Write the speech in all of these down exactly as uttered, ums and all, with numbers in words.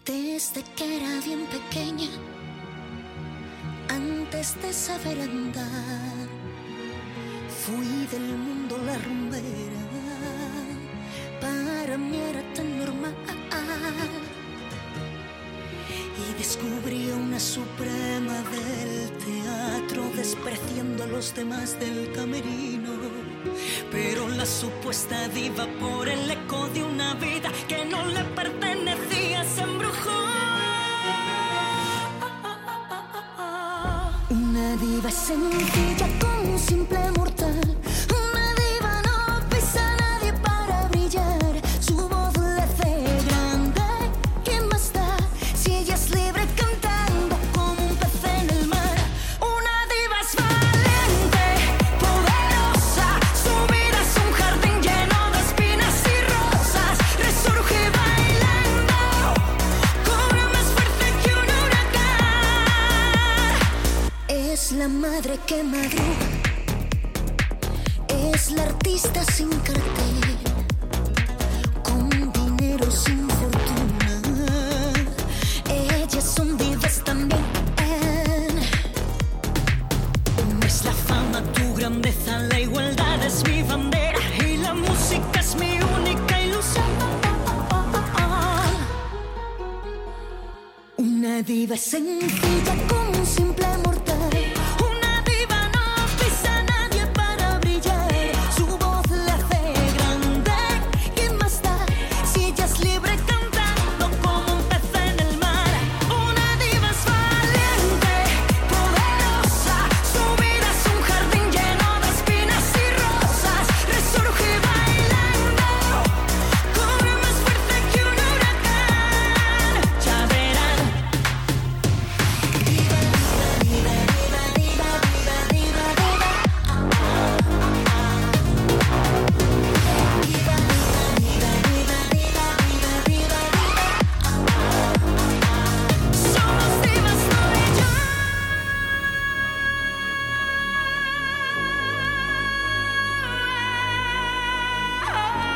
Desde que era bien pequeña, antes de saber andar, fui del mundo la rumbera. Para mí era tan normal. Y descubrí a una suprema del teatro, despreciando a los demás del camerino. Pero la supuesta diva, por el eco de una vida que no le pertenecía, se embrujó. Una diva sencilla con un simple mortal. Una diva no pisa a nadie para brillar. Su voz le hace grande. ¿Quién más da si ella es libre cantando como un pez en el mar? Una diva es valiente, poderosa. Su vida es un jardín lleno de espinas y rosas. Resurge bailando, cobra más fuerza que un huracán. Es la madre que madruga, es la artista sin cartel, con dinero sin fortuna. Ellas son divas también. No es la fama tu grandeza, la igualdad es mi bandera y la música es mi única ilusión. Una diva es sencilla como un simple mortal. Una diva no pisa a nadie para brillar. Su voz le hace grande. ¿Quién más da si ella es libre cantando como un pez en el mar? Una diva es valiente, poderosa. Su vida es un jardín lleno de espinas y rosas. Resurge bailando, cobra más fuerza que un huracán. Ya verán. Diva, diva, diva, diva, diva, diva, diva. Diva, diva, diva, diva, diva, diva, diva. Somos divas, tú y yo.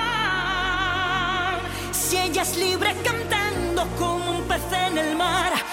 Si ella es libre cantando como un pez en el mar.